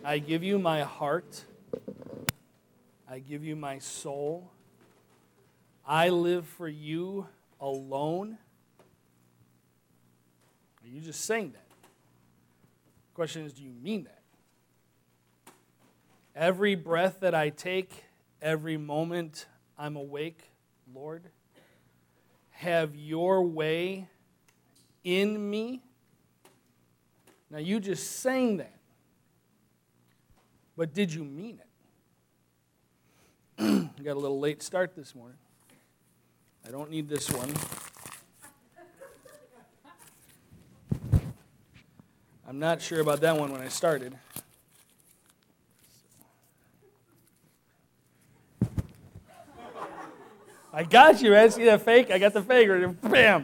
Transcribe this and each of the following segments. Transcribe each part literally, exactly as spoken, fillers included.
I give you my heart. I give you my soul. I live for you alone. Are you just saying that? The question is, do you mean that? Every breath that I take, every moment I'm awake, Lord, have your way in me. Now, you just sang that. But did you mean it? I got a little late start this morning. I don't need this one. I'm not sure about that one when I started. I got you, man. See that fake? I got the fake. Bam.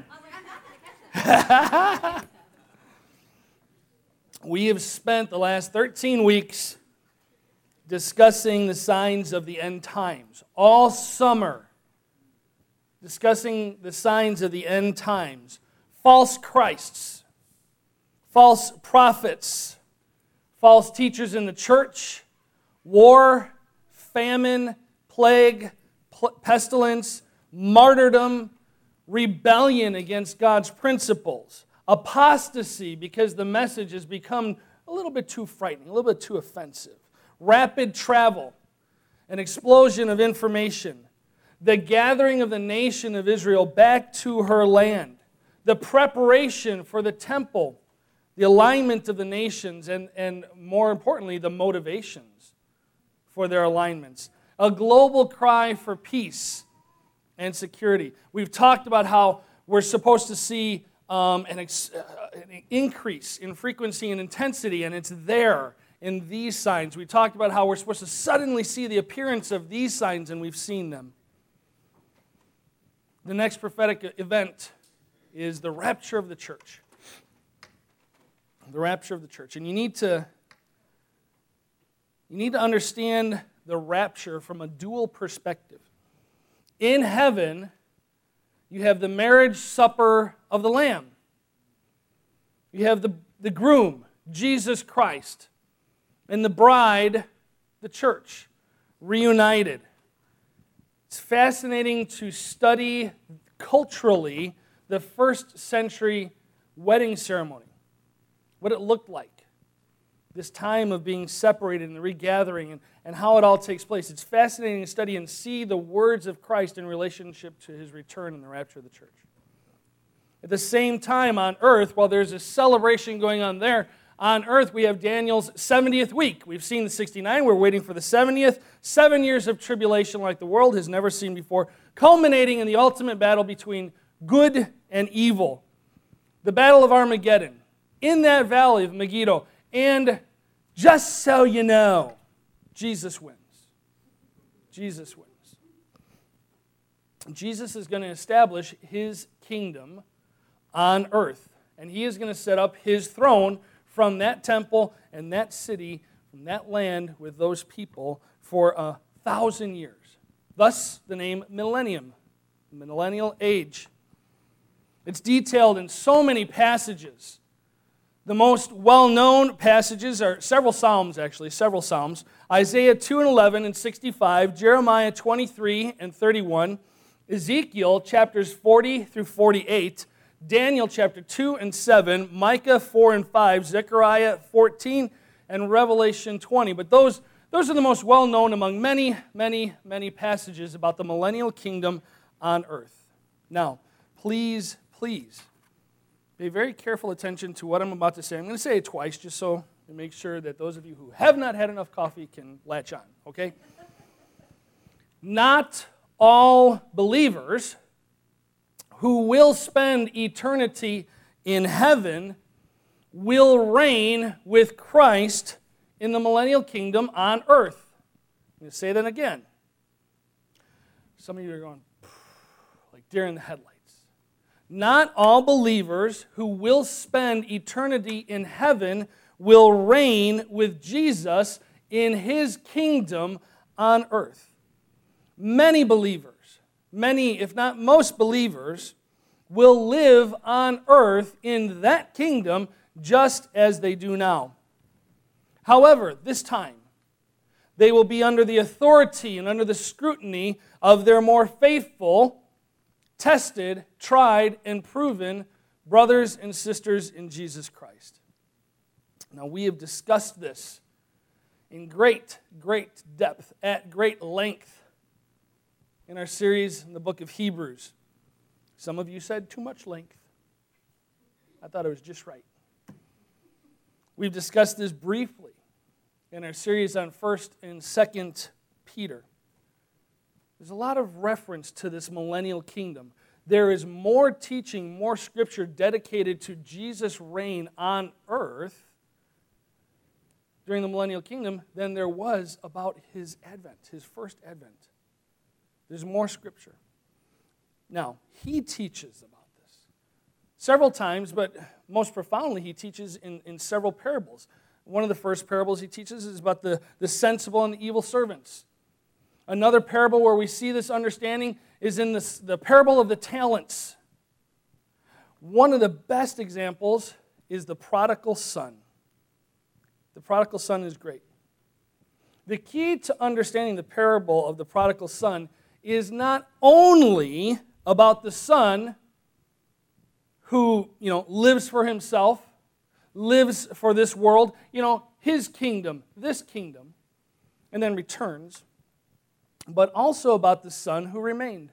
We have spent the last thirteen weeks discussing the signs of the end times. All summer, discussing the signs of the end times. False Christs, false prophets, false teachers in the church, war, famine, plague, pestilence, martyrdom, rebellion against God's principles, apostasy because the message has become a little bit too frightening, a little bit too offensive, rapid travel, an explosion of information, the gathering of the nation of Israel back to her land, the preparation for the temple, the alignment of the nations, and, and more importantly, the motivations for their alignments. A global cry for peace and security. We've talked about how we're supposed to see um, an, ex- uh, an increase in frequency and intensity, and it's there in these signs. We talked about how we're supposed to suddenly see the appearance of these signs, and we've seen them. The next prophetic event is the rapture of the church. The rapture of the church. And you need to, you need to understand the rapture from a dual perspective. In heaven, you have the marriage supper of the Lamb. You have the, the groom, Jesus Christ, and the bride, the church, reunited. It's fascinating to study culturally the first century wedding ceremony, what it looked like. This time of being separated and the regathering and, and how it all takes place. It's fascinating to study and see the words of Christ in relationship to his return and the rapture of the church. At the same time on earth, while there's a celebration going on there, on earth we have Daniel's seventieth week. We've seen the sixty-nine, we're waiting for the seventieth. Seven years of tribulation like the world has never seen before, culminating in the ultimate battle between good and evil. The battle of Armageddon, in that valley of Megiddo. And just so you know, Jesus wins. Jesus wins. Jesus is going to establish his kingdom on earth. And he is going to set up his throne from that temple and that city, from that land with those people for a thousand years. Thus, the name millennium, millennial age. It's detailed in so many passages. The most well-known passages are several Psalms, actually, several Psalms. Isaiah two and eleven and sixty-five, Jeremiah twenty-three and thirty-one, Ezekiel chapters forty through forty-eight, Daniel chapter two and seven, Micah four and five, Zechariah fourteen, and Revelation twenty. But those, those are the most well-known among many, many, many passages about the millennial kingdom on earth. Now, please, please, pay very careful attention to what I'm about to say. I'm going to say it twice just so to make sure that those of you who have not had enough coffee can latch on, okay? Not all believers who will spend eternity in heaven will reign with Christ in the millennial kingdom on earth. I'm going to say that again. Some of you are going, like deer in the headlights. Not all believers who will spend eternity in heaven will reign with Jesus in his kingdom on earth. Many believers, many, if not most believers, will live on earth in that kingdom just as they do now. However, this time, they will be under the authority and under the scrutiny of their more faithful, tested, tried, and proven brothers and sisters in Jesus Christ. Now, we have discussed this in great, great depth, at great length, in our series in the book of Hebrews. Some of you said too much length. I thought it was just right. We've discussed this briefly in our series on First and Second Peter. There's a lot of reference to this millennial kingdom. There is more teaching, more scripture dedicated to Jesus' reign on earth during the millennial kingdom than there was about his advent, his first advent. There's more scripture. Now, he teaches about this several times, but most profoundly, he teaches in, in several parables. One of the first parables he teaches is about the, the sensible and the evil servants. Another parable where we see this understanding is in this, the parable of the talents. One of the best examples is the prodigal son. The prodigal son is great. The key to understanding the parable of the prodigal son is not only about the son who, you know, lives for himself, lives for this world, you know, his kingdom, this kingdom, and then returns, but also about the son who remained,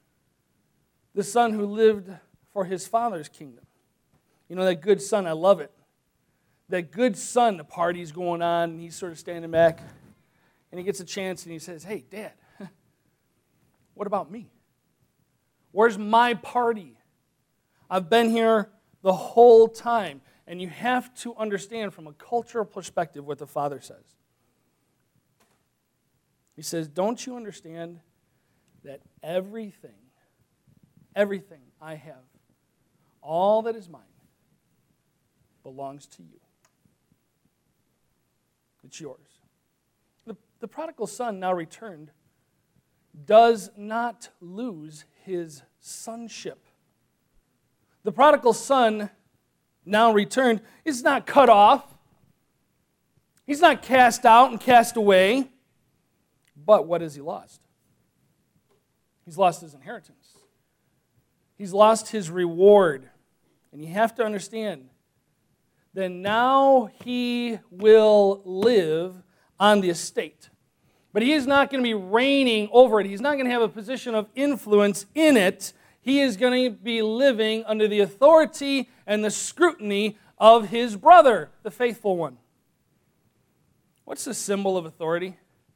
the son who lived for his father's kingdom. You know, that good son, I love it. That good son, the party's going on, and he's sort of standing back, and he gets a chance, and he says, hey, Dad, what about me? Where's my party? I've been here the whole time. And you have to understand from a cultural perspective what the Father says. He says, don't you understand that everything, everything I have, all that is mine, belongs to you? It's yours. The, the prodigal son, now returned, does not lose his sonship. The prodigal son, now returned, is not cut off. He's not cast out and cast away. But what has he lost? He's lost his inheritance. He's lost his reward. And you have to understand that now he will live on the estate. But he is not going to be reigning over it. He's not going to have a position of influence in it. He is going to be living under the authority and the scrutiny of his brother, the faithful one. What's the symbol of authority?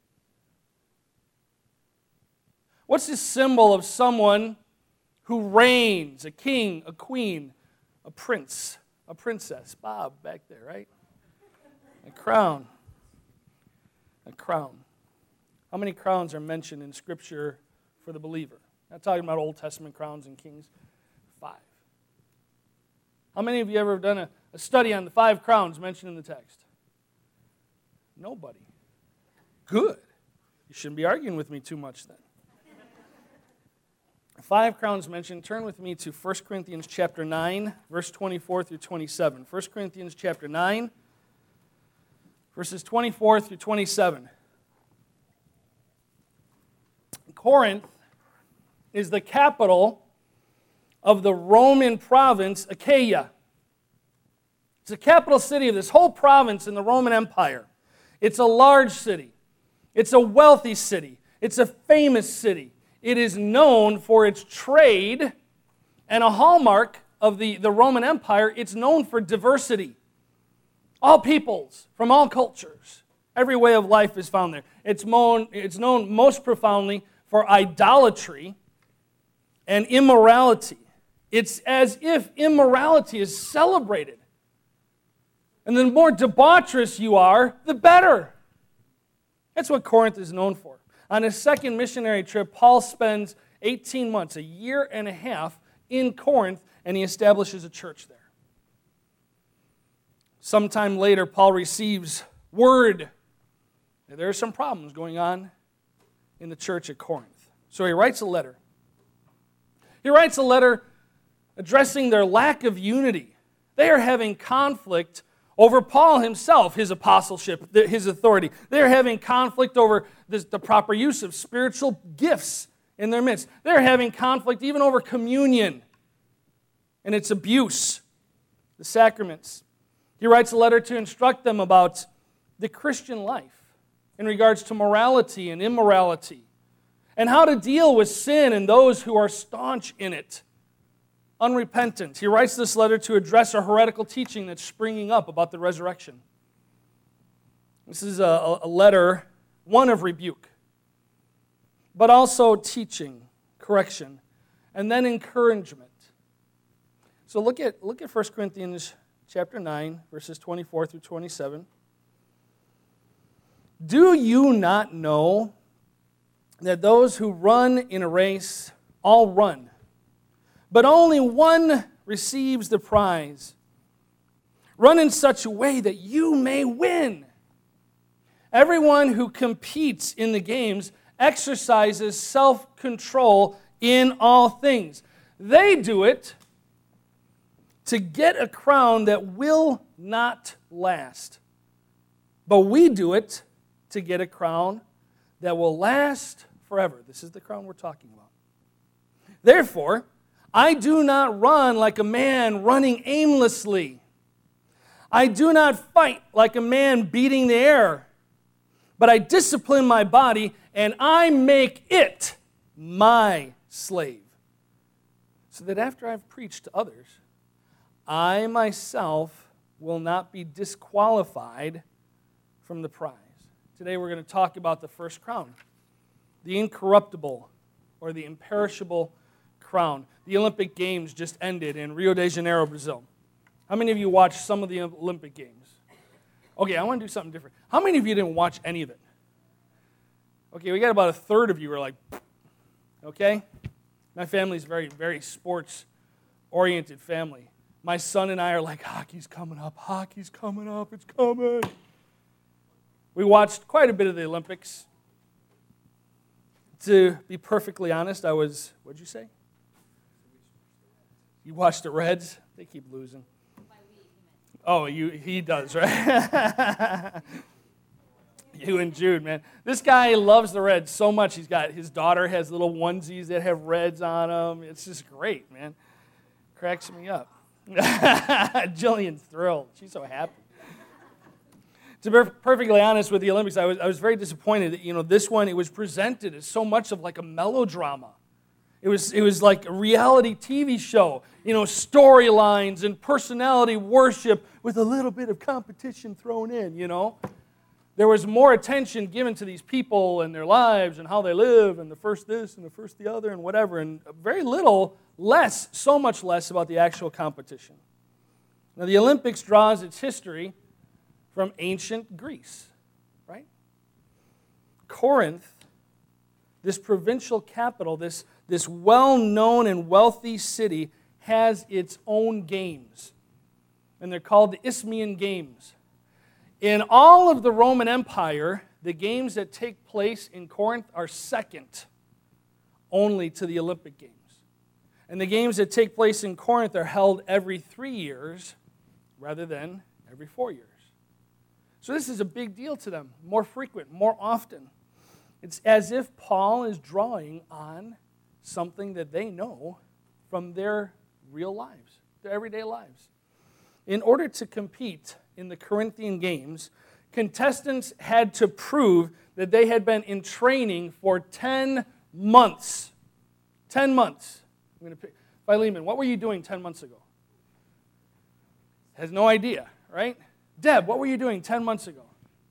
What's the symbol of someone who reigns, a king, a queen, a prince, a princess? Bob back there, right? A crown. A crown. How many crowns are mentioned in Scripture for the believer? I'm not talking about Old Testament crowns and kings. Five. How many of you ever have done a, a study on the five crowns mentioned in the text? Nobody. Good. You shouldn't be arguing with me too much then. Five crowns mentioned. Turn with me to First Corinthians chapter nine, verse twenty-four through twenty-seven. First Corinthians chapter nine, verses twenty-four through twenty-seven. Corinth is the capital of the Roman province, Achaia. It's the capital city of this whole province in the Roman Empire. It's a large city. It's a wealthy city. It's a famous city. It is known for its trade, and a hallmark of the, the Roman Empire, it's known for diversity. All peoples, from all cultures, every way of life is found there. It's known, it's known most profoundly for idolatry and immorality. It's as if immorality is celebrated. And the more debaucherous you are, the better. That's what Corinth is known for. On his second missionary trip, Paul spends eighteen months, a year and a half, in Corinth, and he establishes a church there. Sometime later, Paul receives word that there are some problems going on in the church at Corinth. So he writes a letter. He writes a letter addressing their lack of unity. They are having conflict over Paul himself, his apostleship, his authority. They're having conflict over this, the proper use of spiritual gifts in their midst. They're having conflict even over communion and its abuse, the sacraments. He writes a letter to instruct them about the Christian life in regards to morality and immorality and how to deal with sin and those who are staunch in it, unrepentant. He writes this letter to address a heretical teaching that's springing up about the resurrection. This is a, a letter, one of rebuke, but also teaching, correction, and then encouragement. So look at look at First Corinthians chapter nine, verses twenty-four through twenty-seven. Do you not know that those who run in a race all run, but only one receives the prize? Run in such a way that you may win. Everyone who competes in the games exercises self-control in all things. They do it to get a crown that will not last. But we do it to get a crown that will last forever. This is the crown we're talking about. Therefore, I do not run like a man running aimlessly. I do not fight like a man beating the air. But I discipline my body, and I make it my slave, so that after I've preached to others, I myself will not be disqualified from the prize. Today we're going to talk about the first crown, the incorruptible or the imperishable crown. The Olympic Games just ended in Rio de Janeiro, Brazil. How many of you watched some of the Olympic Games? Okay, I want to do something different. How many of you didn't watch any of it? Okay, we got about a third of you who are like, okay? My family's a very, very sports-oriented family. My son and I are like, hockey's coming up, hockey's coming up, it's coming. We watched quite a bit of the Olympics. To be perfectly honest, I was, what'd you say? You watched the Reds? They keep losing. Oh, you, he does, right? You and Jude, man. This guy loves the Reds so much. He's got, his daughter has little onesies that have Reds on them. It's just great, man. Cracks me up. Jillian's thrilled. She's so happy. To be perfectly honest with the Olympics, I was, I was very disappointed that, you know, this one, it was presented as so much of like a melodrama. It was, it was like a reality T V show, you know, storylines and personality worship with a little bit of competition thrown in, you know. There was more attention given to these people and their lives and how they live and the first this and the first the other and whatever, and very little, less, so much less about the actual competition. Now, the Olympics draws its history from ancient Greece, right? Corinth, this provincial capital, this, this well-known and wealthy city, has its own games. And they're called the Isthmian Games. In all of the Roman Empire, the games that take place in Corinth are second only to the Olympic Games. And the games that take place in Corinth are held every three years rather than every four years. So this is a big deal to them, more frequent, more often. It's as if Paul is drawing on something that they know from their real lives, their everyday lives. In order to compete in the Corinthian Games, contestants had to prove that they had been in training for ten months. ten months. I'm going to pick. Philemon, what were you doing ten months ago? Has no idea, right? Deb, what were you doing ten months ago?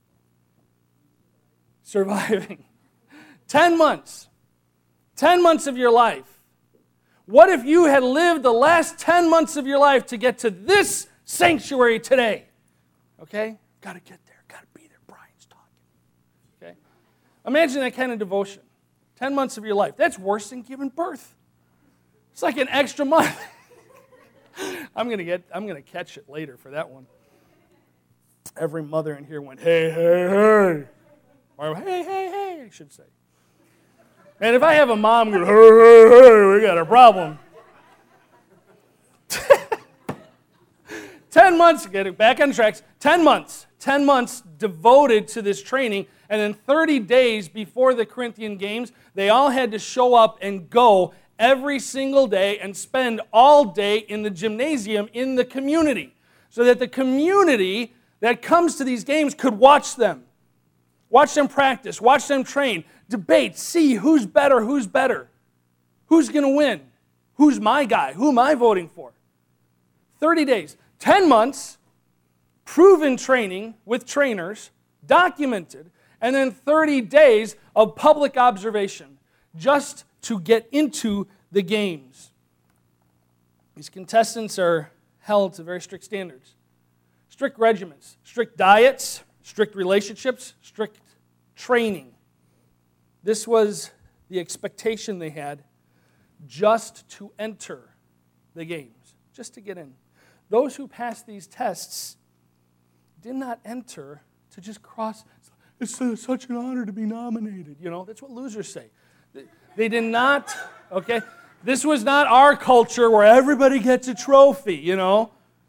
Surviving. ten months. ten months of your life. What if you had lived the last ten months of your life to get to this sanctuary today? Okay? Got to get there. Got to be there. Brian's talking. Okay? Imagine that kind of devotion. ten months of your life. That's worse than giving birth. It's like an extra month. I'm going to get I'm going to catch it later for that one. Every mother in here went, hey, hey, hey. Or hey, hey, hey, I should say. And if I have a mom go, hey, hey, hey, we got a problem. ten months, get it back on tracks, ten months. ten months devoted to this training, and then thirty days before the Corinthian Games, they all had to show up and go every single day and spend all day in the gymnasium in the community, so that the community that comes to these games could watch them. Watch them practice, watch them train, debate, see who's better, who's better. Who's going to win? Who's my guy? Who am I voting for? thirty days, ten months, proven training with trainers, documented, and then thirty days of public observation just to get into the games. These contestants are held to very strict standards, strict regimens, strict diets, strict relationships, strict training. This was the expectation they had just to enter the games, just to get in. Those who passed these tests did not enter to just cross. It's such an honor to be nominated. You know, that's what losers say. They did not, okay? This was not our culture where everybody gets a trophy, you know.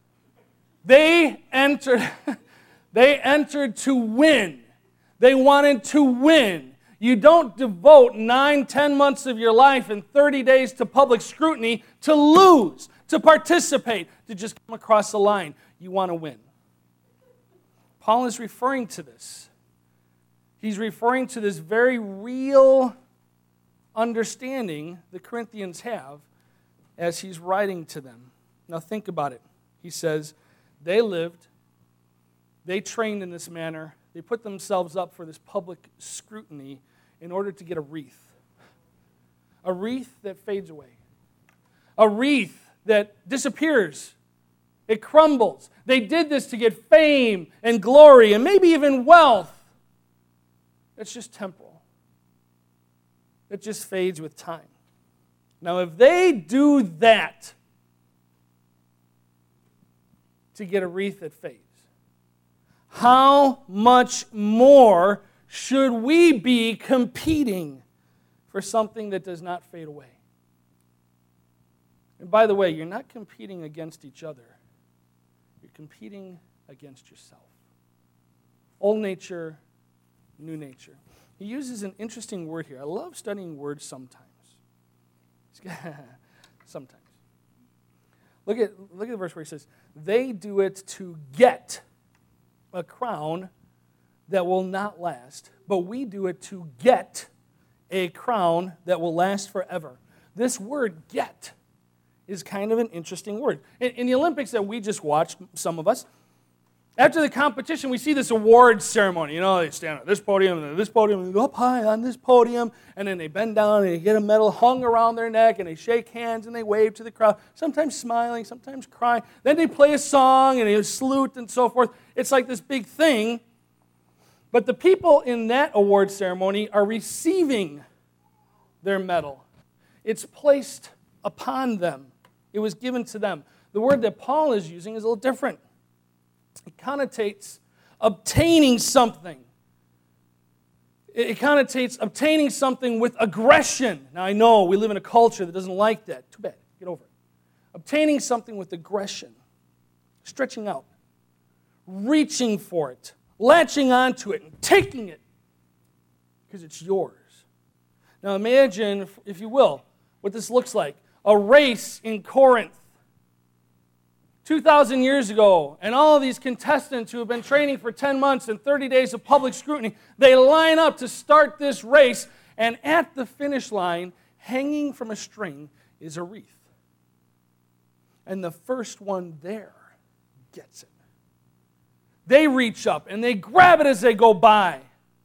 They entered, they entered to win. They wanted to win. You don't devote nine, ten months of your life and thirty days to public scrutiny to lose, to participate, to just come across the line. You want to win. Paul is referring to this. He's referring to this very real understanding the Corinthians have as he's writing to them. Now think about it. He says, they lived, they trained in this manner, they put themselves up for this public scrutiny in order to get a wreath. A wreath that fades away. A wreath that disappears. It crumbles. They did this to get fame and glory and maybe even wealth. It's just temporal. It just fades with time. Now, if they do that to get a wreath that fades, how much more should we be competing for something that does not fade away? And by the way, you're not competing against each other. You're competing against yourself. Old nature, new nature. He uses an interesting word here. I love studying words sometimes. Sometimes. Look at, look at the verse where he says, they do it to get a crown that will not last, but we do it to get a crown that will last forever. This word get is kind of an interesting word. In, in the Olympics that we just watched, some of us, after the competition, we see this awards ceremony. You know, they stand on this podium and then this podium, and they go up high on this podium, and then they bend down and they get a medal hung around their neck, and they shake hands and they wave to the crowd, sometimes smiling, sometimes crying. Then they play a song and they salute and so forth. It's like this big thing. But the people in that award ceremony are receiving their medal. It's placed upon them. It was given to them. The word that Paul is using is a little different. It connotates obtaining something. It connotates obtaining something with aggression. Now, I know we live in a culture that doesn't like that. Too bad. Get over it. Obtaining something with aggression. Stretching out. Reaching for it. Latching onto it and taking it because it's yours. Now imagine, if you will, what this looks like. A race in Corinth two thousand years ago, and all of these contestants who have been training for ten months and thirty days of public scrutiny, they line up to start this race, and at the finish line, hanging from a string, is a wreath. And the first one there gets it. They reach up and they grab it as they go by.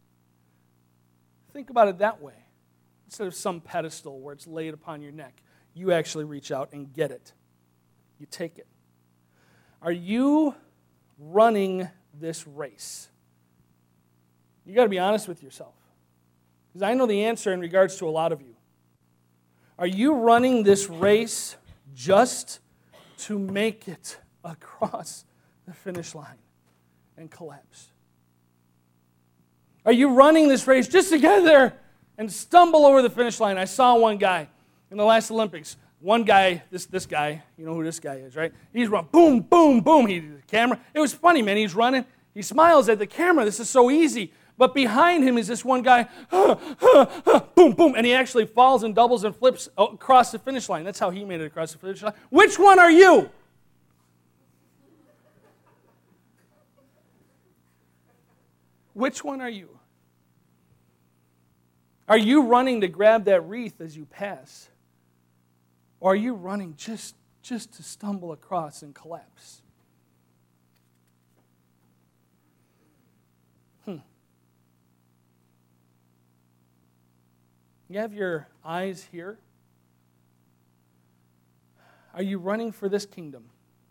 Think about it that way. Instead of some pedestal where it's laid upon your neck, you actually reach out and get it. You take it. Are you running this race? You got to be honest with yourself. Because I know the answer in regards to a lot of you. Are you running this race just to make it across the finish line and collapse? Are you running this race just to get there and stumble over the finish line? I saw one guy in the last Olympics one guy, this this guy, you know who this guy is, right? He's running, boom, boom, boom. He the camera. It was funny, man. He's running. He smiles at the camera. This is so easy. But behind him is this one guy, boom, boom, and he actually falls and doubles and flips across the finish line. That's how he made it across the finish line. Which one are you? Which one are you? Are you running to grab that wreath as you pass? Or are you running just, just to stumble across and collapse? Hmm. You have your eyes here? Are you running for this kingdom?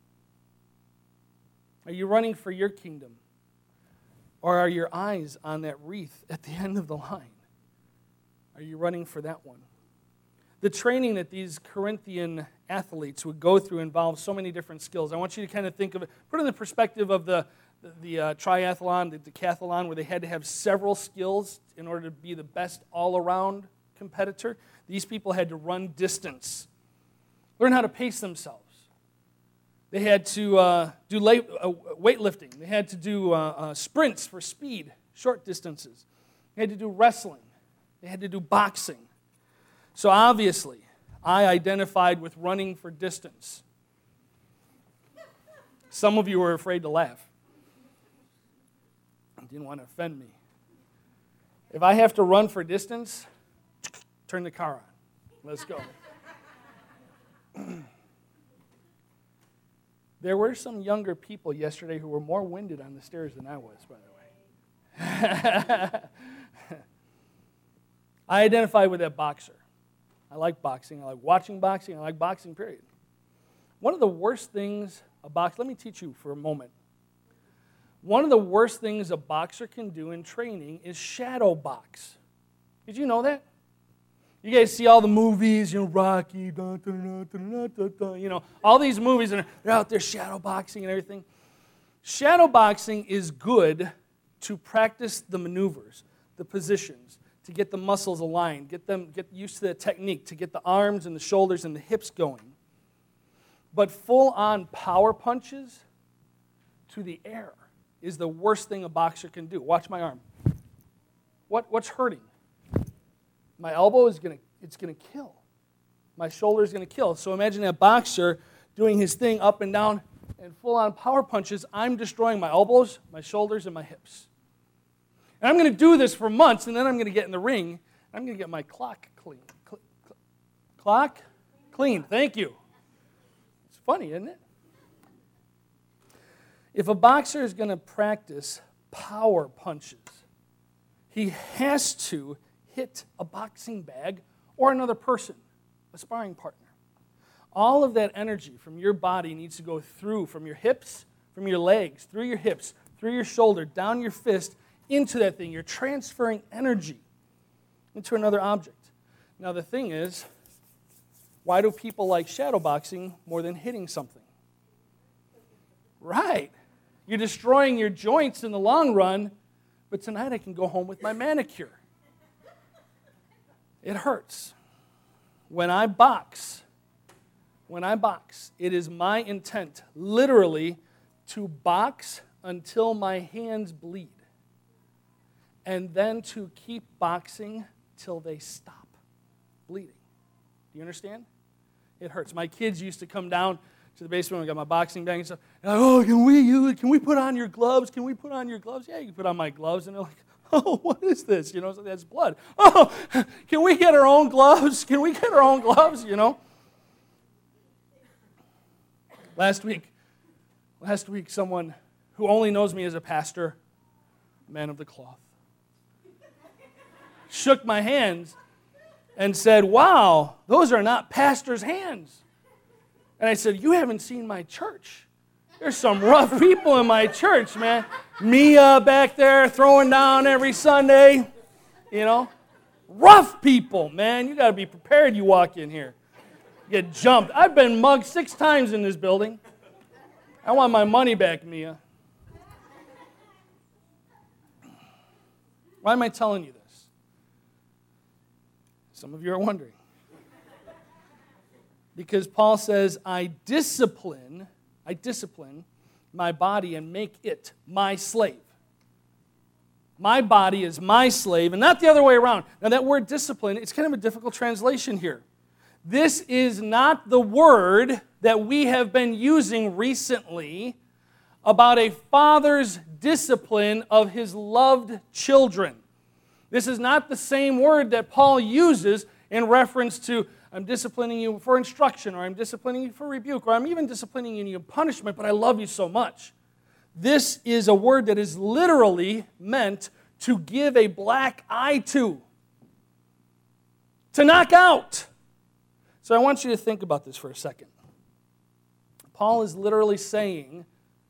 Are you running for your kingdom? Or are your eyes on that wreath at the end of the line? Are you running for that one? The training that these Corinthian athletes would go through involves so many different skills. I want you to kind of think of it, put it in the perspective of the, the, the uh, triathlon, the decathlon, where they had to have several skills in order to be the best all-around competitor. These people had to run distance, learn how to pace themselves. They had to uh, do late, uh, weightlifting. They had to do uh, uh, sprints for speed, short distances. They had to do wrestling. They had to do boxing. So obviously, I identified with running for distance. Some of you were afraid to laugh. Didn't want to offend me. If I have to run for distance, turn the car on. Let's go. There were some younger people yesterday who were more winded on the stairs than I was, by the way. I identify with that boxer. I like boxing. I like watching boxing. I like boxing, period. One of the worst things a boxer, let me teach you for a moment. One of the worst things a boxer can do in training is shadow box. Did you know that? You guys see all the movies, you know, Rocky, da, da, da, da, da, da, you know, all these movies, and they're out there shadow boxing and everything. Shadow boxing is good to practice the maneuvers, the positions, to get the muscles aligned, get them get used to the technique, to get the arms and the shoulders and the hips going. But full-on power punches to the air is the worst thing a boxer can do. Watch my arm. What, what's hurting? My elbow is going to, it's going to kill. My shoulder is going to kill. So imagine that boxer doing his thing up and down and full-on power punches. I'm destroying my elbows, my shoulders, and my hips. And I'm going to do this for months, and then I'm going to get in the ring. I'm going to get my clock clean. Cl- cl- clock? Clean. Thank you. It's funny, isn't it? If a boxer is going to practice power punches, he has to hit a boxing bag or another person, a sparring partner. All of that energy from your body needs to go through from your hips, from your legs, through your hips, through your shoulder, down your fist, into that thing. You're transferring energy into another object. Now the thing is, why do people like shadow boxing more than hitting something? Right. You're destroying your joints in the long run, but tonight I can go home with my manicure. It hurts. When I box, when I box, it is my intent, literally, to box until my hands bleed, and then to keep boxing till they stop bleeding. Do you understand? It hurts. My kids used to come down to the basement. I got my boxing bag and stuff. And like, oh, can we you can we put on your gloves? Can we put on your gloves? Yeah, you can put on my gloves. And they're like, oh, what is this? You know, so that's blood. Oh, can we get our own gloves? Can we get our own gloves? You know. Last week, last week, someone who only knows me as a pastor, man of the cloth, shook my hands and said, wow, those are not pastor's hands. And I said, you haven't seen my church. There's some rough people in my church, man. Mia back there throwing down every Sunday, you know. Rough people, man. You got to be prepared you walk in here. Get jumped. I've been mugged six times in this building. I want my money back, Mia. Why am I telling you this? Some of you are wondering. Because Paul says, I discipline, I discipline my body and make it my slave. My body is my slave, and not the other way around. Now that word discipline, it's kind of a difficult translation here. This is not the word that we have been using recently about a father's discipline of his loved children. This is not the same word that Paul uses in reference to, I'm disciplining you for instruction, or I'm disciplining you for rebuke, or I'm even disciplining you in punishment, but I love you so much. This is a word that is literally meant to give a black eye to, to knock out. So I want you to think about this for a second. Paul is literally saying,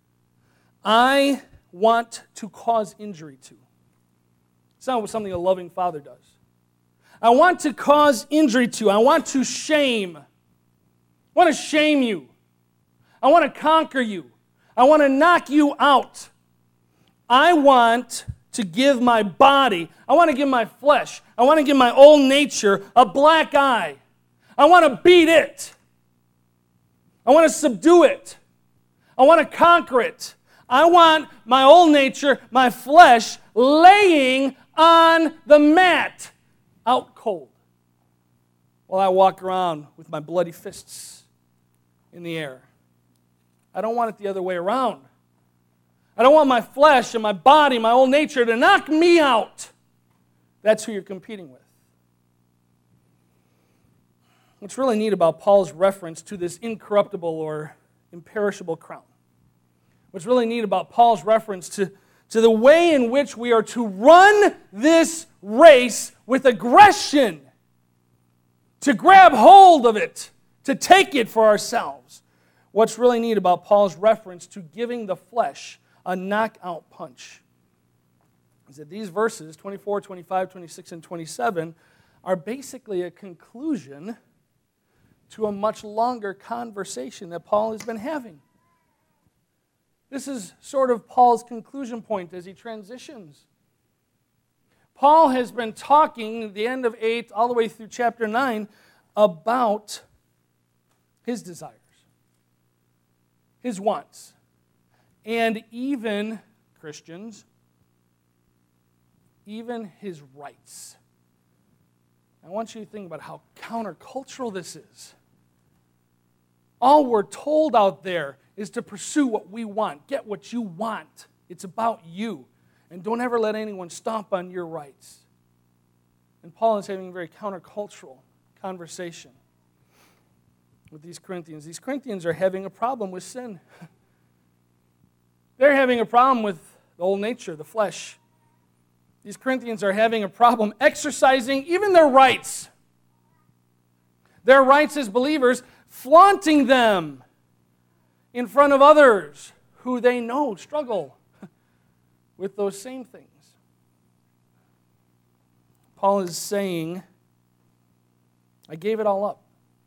I want to cause injury to. It's not something a loving father does. I want to cause injury to. I want to shame. I want to shame you. I want to conquer you. I want to knock you out. I want to give my body, I want to give my flesh, I want to give my old nature a black eye. I want to beat it. I want to subdue it. I want to conquer it. I want my old nature, my flesh, laying on the mat, out cold, while I walk around with my bloody fists in the air. I don't want it the other way around. I don't want my flesh and my body, my old nature, to knock me out. That's who you're competing with. What's really neat about Paul's reference to this incorruptible or imperishable crown, what's really neat about Paul's reference to, to the way in which we are to run this race with aggression, to grab hold of it, to take it for ourselves. What's really neat about Paul's reference to giving the flesh a knockout punch is that these verses, twenty-four, twenty-five, twenty-six, and twenty-seven, are basically a conclusion to a much longer conversation that Paul has been having. This is sort of Paul's conclusion point as he transitions. Paul has been talking at the end of eight all the way through chapter nine about his desires, his wants, and even, Christians, even his rights. I want you to think about how countercultural this is. All we're told out there is to pursue what we want. Get what you want. It's about you. And don't ever let anyone stomp on your rights. And Paul is having a very countercultural conversation with these Corinthians. These Corinthians are having a problem with sin. They're having a problem with the old nature, the flesh. These Corinthians are having a problem exercising even their rights. Their rights as believers, flaunting them in front of others who they know struggle with those same things. Paul is saying, I gave it all up.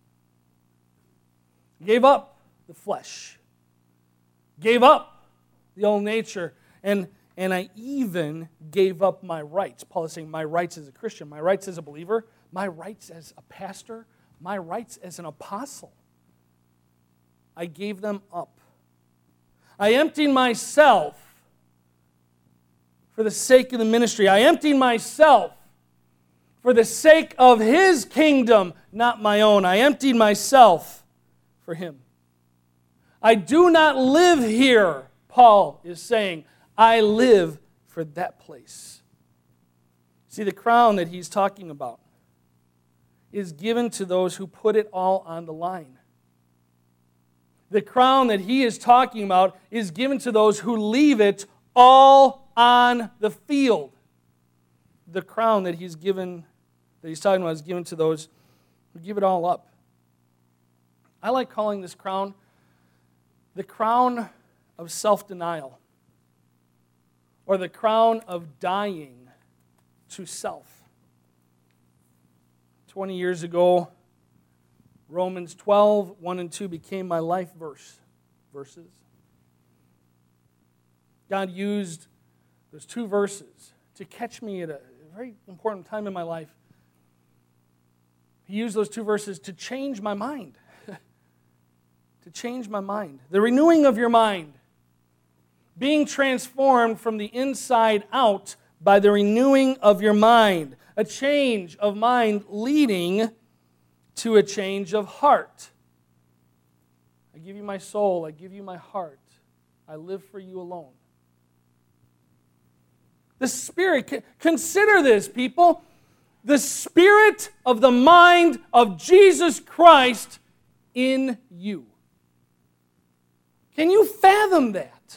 Gave up the flesh. Gave up the old nature. And, and I even gave up my rights. Paul is saying my rights as a Christian, my rights as a believer, my rights as a pastor, my rights as an apostle. I gave them up. I emptied myself for the sake of the ministry. I emptied myself for the sake of His kingdom, not my own. I emptied myself for Him. I do not live here, Paul is saying. I live for that place. See, the crown that he's talking about is given to those who put it all on the line. The crown that he is talking about is given to those who leave it all on the field. The crown that he's given, that he's talking about, is given to those who give it all up. I like calling this crown the crown of self-denial, or the crown of dying to self. Twenty years ago, Romans twelve, one and two became my life verse, verses. God used those two verses to catch me at a very important time in my life. He used those two verses to change my mind. to change my mind. The renewing of your mind. Being transformed from the inside out by the renewing of your mind. A change of mind leading to a change of heart. I give you my soul, I give you my heart. I live for you alone. The Spirit, consider this, people. The Spirit of the mind of Jesus Christ in you. Can you fathom that?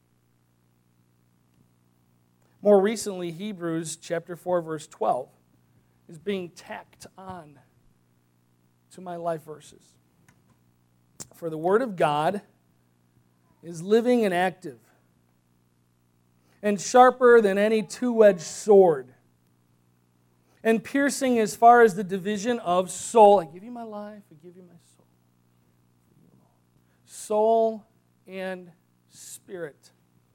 More recently, Hebrews chapter four, verse twelve is being tacked on to my life verses. For the Word of God is living and active, and sharper than any two-edged sword, and piercing as far as the division of soul. I give you my life, I give you my soul. Soul and spirit.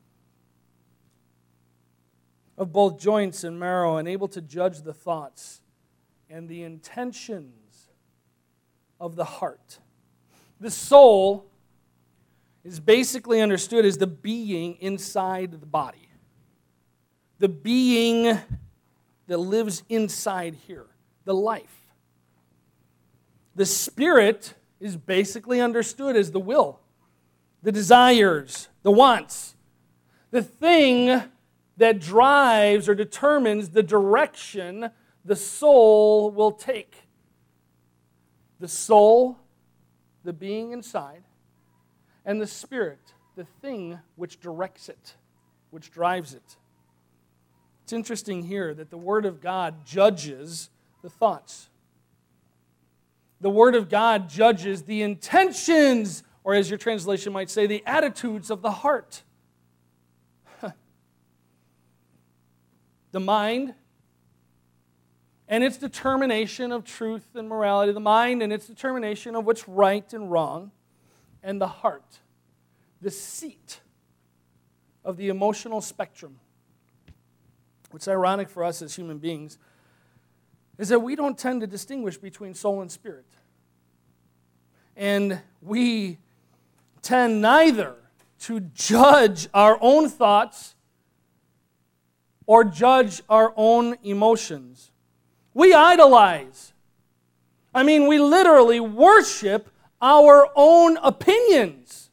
Of both joints and marrow, and able to judge the thoughts and the intentions of the heart. The soul is basically understood as the being inside the body. The being that lives inside here, the life. The spirit is basically understood as the will, the desires, the wants, the thing that drives or determines the direction the soul will take. The soul, the being inside, and the spirit, the thing which directs it, which drives it. It's interesting here that the Word of God judges the thoughts. The Word of God judges the intentions, or as your translation might say, the attitudes of the heart. The mind and its determination of truth and morality, the mind and its determination of what's right and wrong, and the heart, the seat of the emotional spectrum. What's ironic for us as human beings is that we don't tend to distinguish between soul and spirit. And we tend neither to judge our own thoughts or judge our own emotions. We idolize. I mean, we literally worship our own opinions.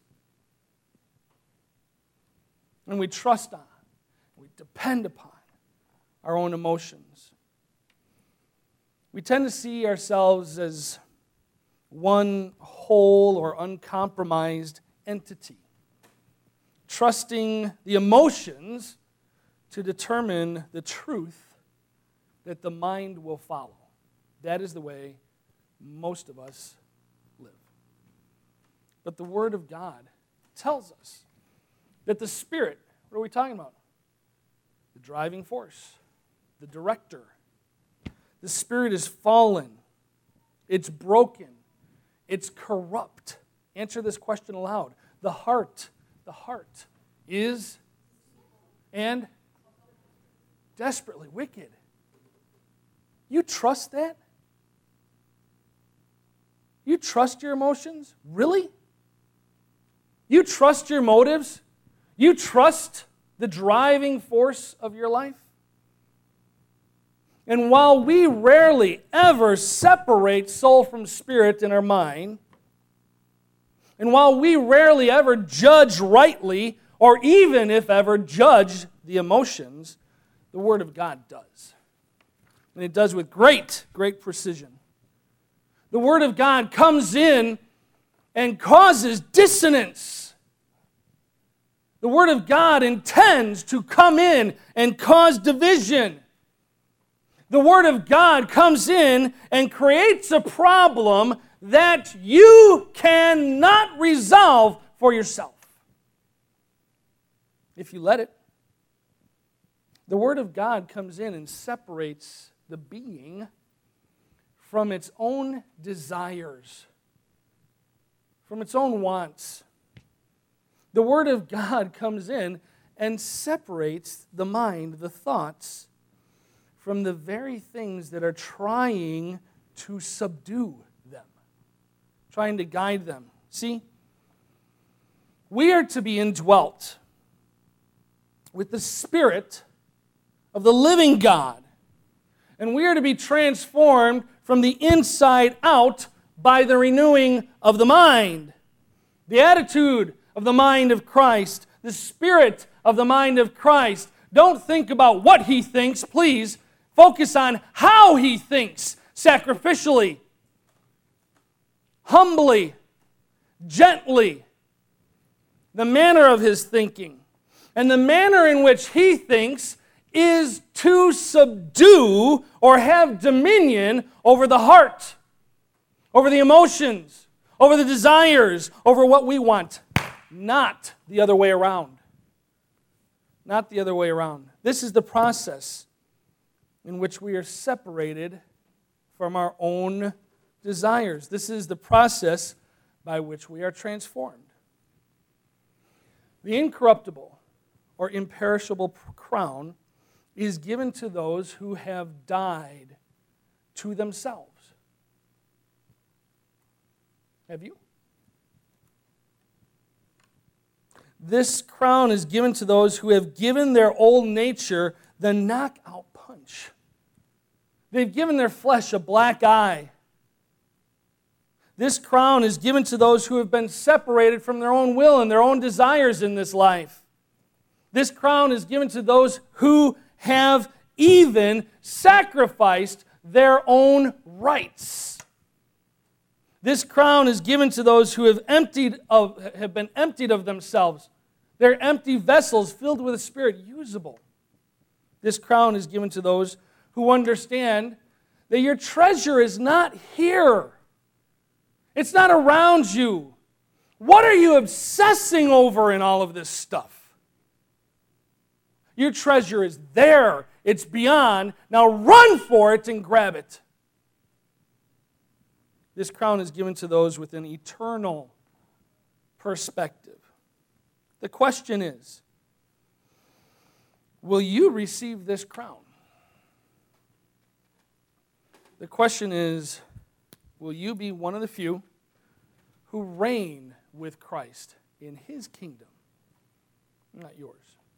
And we trust on, we depend upon our own emotions. We tend to see ourselves as one whole or uncompromised entity, trusting the emotions to determine the truth that the mind will follow. That is the way most of us live. But the Word of God tells us that the Spirit, what are we talking about? The driving force, the director. The Spirit is fallen. It's broken. It's corrupt. Answer this question aloud. The heart, the heart is and desperately wicked. You trust that? You trust your emotions? Really? You trust your motives? You trust the driving force of your life? And while we rarely ever separate soul from spirit in our mind, and while we rarely ever judge rightly, or even if ever judge the emotions, the Word of God does. And it does with great, great precision. The Word of God comes in and causes dissonance. The Word of God intends to come in and cause division. The Word of God comes in and creates a problem that you cannot resolve for yourself, if you let it. The Word of God comes in and separates the being from its own desires, from its own wants. The Word of God comes in and separates the mind, the thoughts, from the very things that are trying to subdue them, trying to guide them. See, We are to be indwelt with the Spirit of the living God. And we are to be transformed from the inside out by the renewing of the mind. The attitude of the mind of Christ, the spirit of the mind of Christ. Don't think about what he thinks, please. Focus on how he thinks, sacrificially, humbly, gently. The manner of his thinking. And the manner in which he thinks is to subdue or have dominion over the heart, over the emotions, over the desires, over what we want. Not the other way around. Not the other way around. This is the process in which we are separated from our own desires. This is the process by which we are transformed. The incorruptible or imperishable crown is given to those who have died to themselves. Have you? This crown is given to those who have given their old nature the knockout punch. They've given their flesh a black eye. This crown is given to those who have been separated from their own will and their own desires in this life. This crown is given to those who have even sacrificed their own rights. This crown is given to those who have emptied of, have been emptied of themselves. They're empty vessels filled with the Spirit, usable. This crown is given to those who understand that your treasure is not here. It's not around you. What are you obsessing over in all of this stuff? Your treasure is there. It's beyond. Now run for it and grab it. This crown is given to those with an eternal perspective. The question is, will you receive this crown? The question is, will you be one of the few who reign with Christ in his kingdom? Not yours.